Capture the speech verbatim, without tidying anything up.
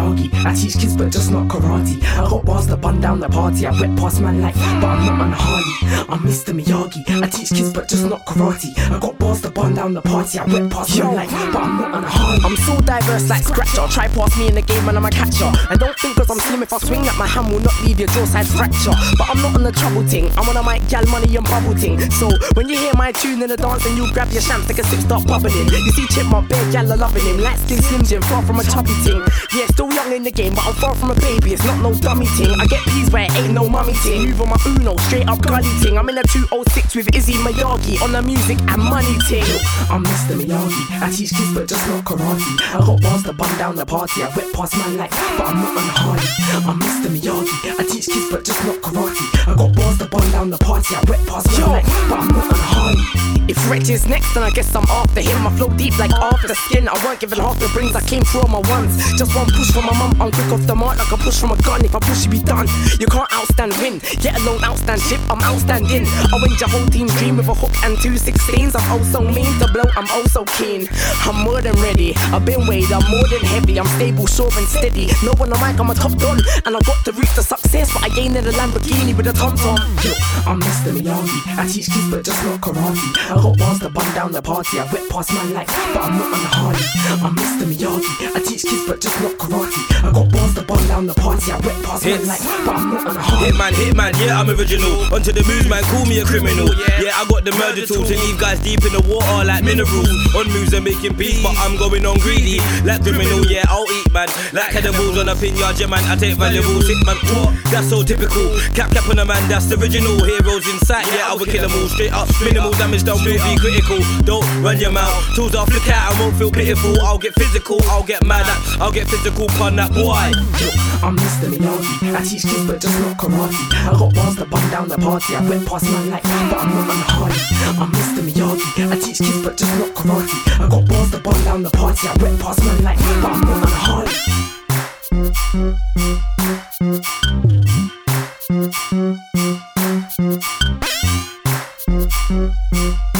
Miyagi. I teach kids but just not karate. I got bars to bun down the party. I went past man like, but I'm not on a Harley. I'm Mister Miyagi. I teach kids but just not karate. I got bars to bun down the party. I went past man like, but I'm not on a Harley. I'm so diverse like Scratcher. Try pass me in the game and I'm a catcher. And don't think cause I'm slim if I swing that my hand will not leave your jaw side fracture. But I'm not on the trouble ting. I'm on a mic, gal, money and bubble ting. So when you hear my tune in the dance and you grab your shams, take a sip, start bubbling. You see Chipmunk, bare gal are loving him. Light skin, slim jim, far from a chubby ting. Yeah, still young in the game, but I'm far from a baby. It's not no dummy ting. I get peas where it ain't no mummy ting. Move on my Uno, straight up gully ting. I'm in a two oh six with Izzy Miyagi on the music and money ting. I'm Mister Miyagi. I teach kids but just not karate. I got bars to bun down the party. I went past man like, but I'm not on a Harley. I'm Mister Miyagi. I teach kids but just not karate. I got bars to bun down the party. I went past man like, but I'm not on a Harley. If Rich is next, then I guess I'm after him. I flow deep like after the skin. I weren't given half the brains, I came through on my ones. Just one push from my mum, I'm quick off the mark like a push from a gun. If I push, you be done. You can't outstand win, let alone outstand ship. I'm outstanding. I win your whole team's dream with a hook and two sixteens. I'm oh so mean to blow, I'm oh so keen. I'm more than ready, I've been weighed, I'm more than heavy. I'm stable, sure and steady. No one on mic, I'm a top don. And I got the route to success, but I gained in a Lamborghini with a tom-tom. I'm Mister Miyagi. I teach kids but just not karate. I got bars to bun down the party. I went past man like, but I'm not on a Harley. I'm Mister Miyagi. I teach kids but just not karate. I got bars to bun down the party. I went past man like, but I'm not on a Harley. Hitman, hitman, yeah, I'm original. Onto the moves, man, call me a criminal. Yeah, I got the murder tool to leave guys deep in the water like minerals. On moves and making peace, but I'm going on greedy like criminal. Yeah, I'll eat, man, like cannibals on a pinyard. Yeah, man, I take valuables. Hit man, what? That's so typical. Cap cap on a man, that's the original. Heroes in sight, yeah, I will kill them all straight up. Minimal damage, don't be critical. Don't run your mouth. Tools off, look out, I won't feel pitiful. I'll get physical, I'll get mad at, I'll get physical, pun that boy. I'm Mister Miyagi. I teach kids but just not karate. I got bars to bun down the party. I went past man like, but I'm not on a Harley. I'm Mister Miyagi. I teach kids but just not karate. I got bars to bun down the party. I went past man like, but I'm not on a Harley. Thank you.